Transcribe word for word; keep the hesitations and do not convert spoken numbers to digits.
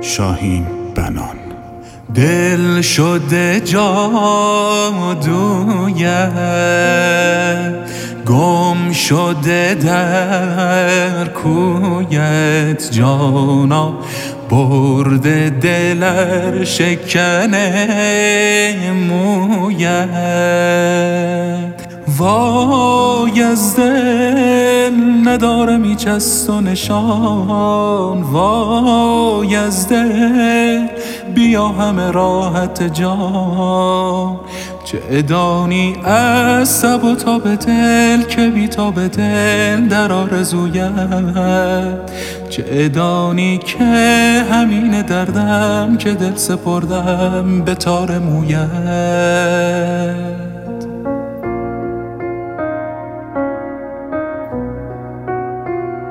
شاهین بنان. دل شده جادویت، گم شده در کویت، جانا برده دلر شکنه مویت. وای از دل ندارم هیچ از تو نشان، وای از دل بیا همه راحت جان. چه ادانی از سب و تاب دل که بی تاب دل در آرزویت، چه ادانی که همین دردم که دل سپردم به تار مویت.